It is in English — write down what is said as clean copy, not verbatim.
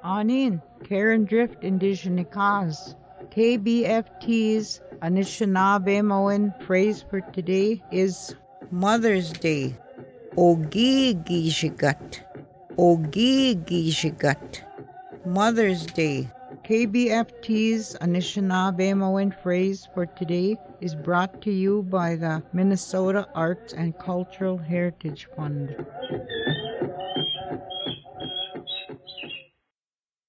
Anin, Karen Drift Indigenikaz. KBFT's Anishinaabemowin phrase for today is Mother's Day. Ogigijigat. Ogigijigat. Mother's Day. KBFT's Anishinaabemowin phrase for today is brought to you by the Minnesota Arts and Cultural Heritage Fund.